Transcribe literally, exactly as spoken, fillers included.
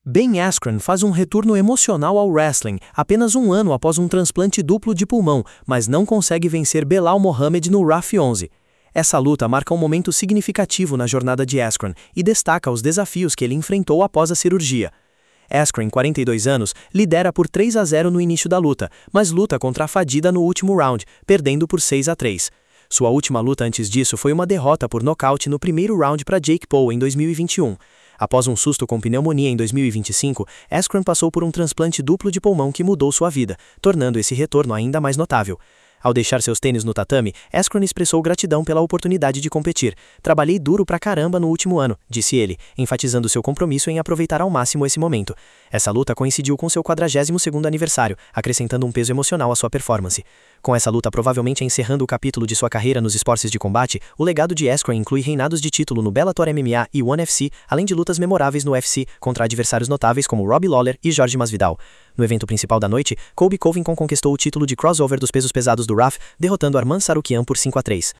Ben Askren faz um retorno emocional ao wrestling, apenas um ano após um transplante duplo de pulmão, mas não consegue vencer Belal Mohamed no R A F onze. Essa luta marca um momento significativo na jornada de Askren e destaca os desafios que ele enfrentou após a cirurgia. Askren, quarenta e dois anos, lidera por três a zero no início da luta, mas luta contra a fadida no último round, perdendo por seis a três. Sua última luta antes disso foi uma derrota por nocaute no primeiro round para Jake Paul em dois mil e vinte e um. Após um susto com pneumonia em dois mil e vinte e cinco, Askren passou por um transplante duplo de pulmão que mudou sua vida, tornando esse retorno ainda mais notável. Ao deixar seus tênis no tatame, Askren expressou gratidão pela oportunidade de competir. "Trabalhei duro pra caramba no último ano", disse ele, enfatizando seu compromisso em aproveitar ao máximo esse momento. Essa luta coincidiu com seu quadragésimo segundo aniversário, acrescentando um peso emocional à sua performance. Com essa luta provavelmente encerrando o capítulo de sua carreira nos esportes de combate, o legado de Askren inclui reinados de título no Bellator M M A e ONE F C, além de lutas memoráveis no U F C contra adversários notáveis como Robbie Lawler e Jorge Masvidal. No evento principal da noite, Colby Covington conquistou o título de crossover dos pesos pesados do R A F, derrotando Arman Tsarukyan por cinco a três.